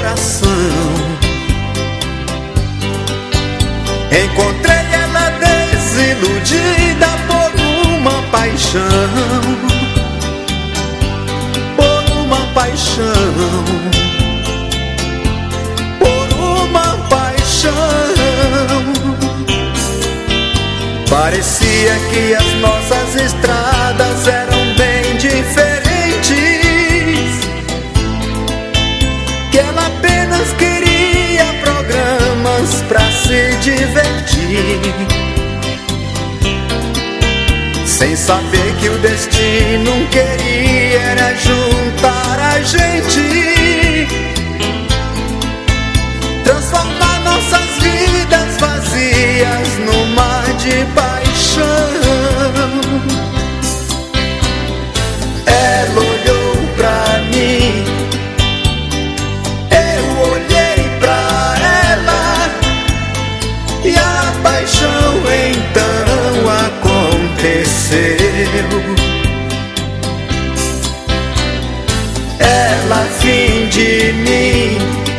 coração. Encontrei ela desiludida por uma paixão, por uma paixão, por uma paixão. Parecia que as nossas estradas eram bem diferentes, que ela apenas queria programas pra se divertir, sem saber que o destino queria era juntar a gente, transformar nossas vidas vazias num mar de paixão. Ela olhou pra mim, eu olhei pra ela, e a paixão então aconteceu. Ela afim de mim,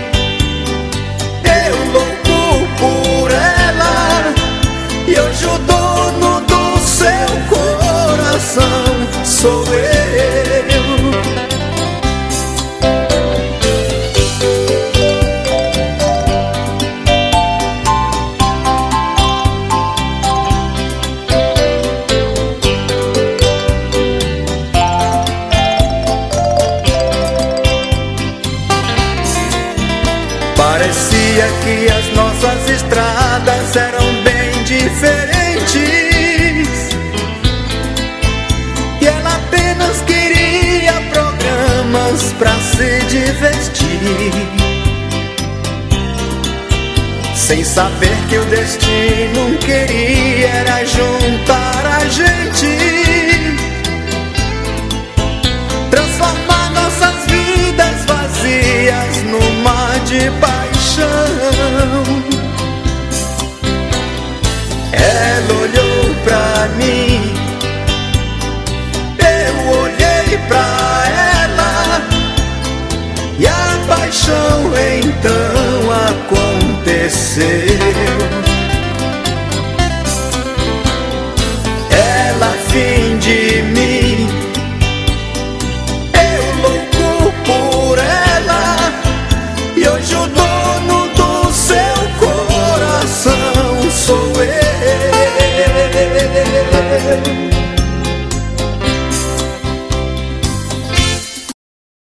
eu louco por ela, e hoje o dono do seu coração sou eu. Parecia que as nossas estradas eram bem diferentes, e ela apenas queria programas pra se divertir, sem saber que o destino queria era juntar a gente, transformar nossas vidas vazias num mar de paixão. Ela olhou pra mim, eu olhei pra ela, e a paixão então aconteceu.